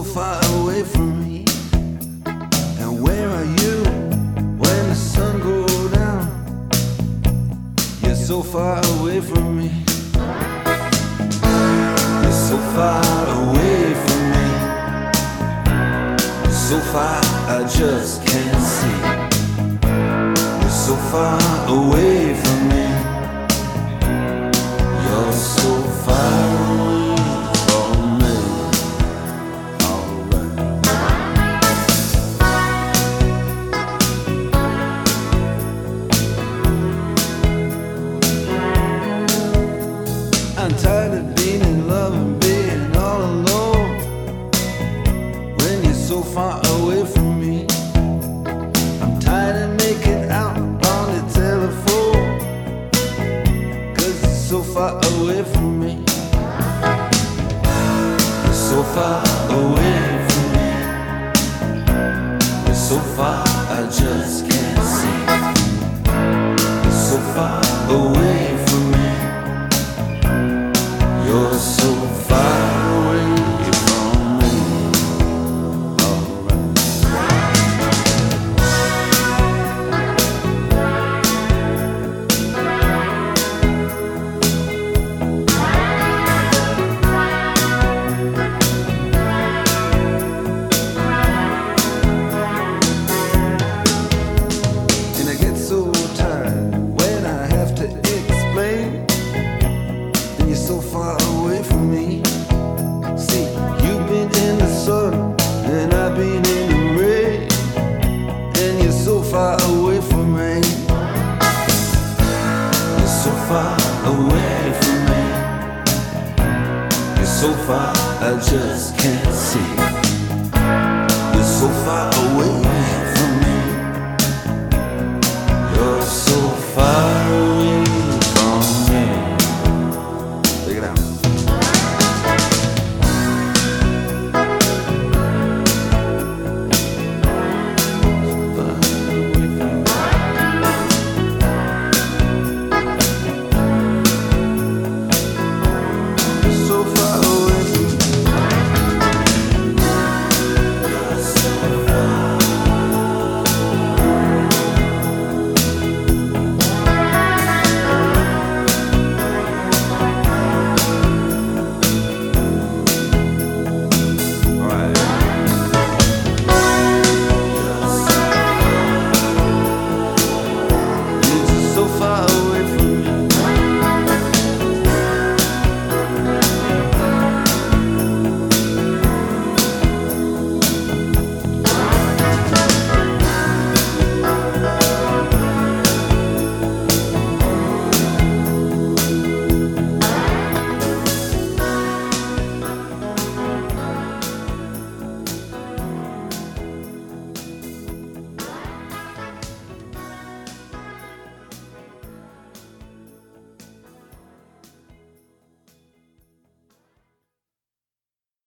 far away from me. And where are you when the sun goes down? You're so far away from me. You're so far away from me. So far I just can't see. You're so far away from me. You're so far away from me. Alright. I'm tired of being in love and being all alone when you're so far away from me. I'm tired of making out on the telephone, 'cause it's so far away from me. You're so far away from me. You're so far I just can't see. You're so far away from me. You're so far away from me. Alright. And I get so tired when I have to explain. And you're so far away from me. See, you've been in the sun and I've been in the rain, and you're so far away from me. You're so far away from me. You're so far I just can't see. You're so far away